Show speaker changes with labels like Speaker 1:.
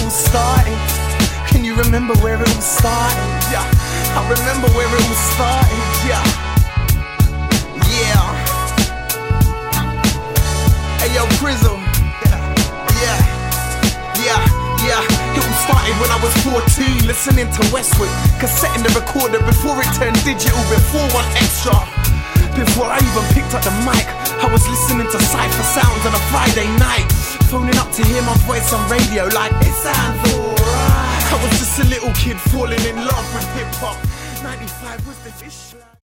Speaker 1: all started? Can you remember where it all started? Yeah, I remember where it all started. Yeah, yeah. Hey yo, Grizzle. Yeah, yeah, yeah. It all started when I was 14, listening to Westwood, cassetting the recorder before it turned digital, before One Extra. Before I even picked up the mic, I was listening to Cypher Sounds on a Friday night, phoning up to hear my voice on radio like, it sounds alright. I was just a little kid falling in love with hip-hop. 95 was the fish.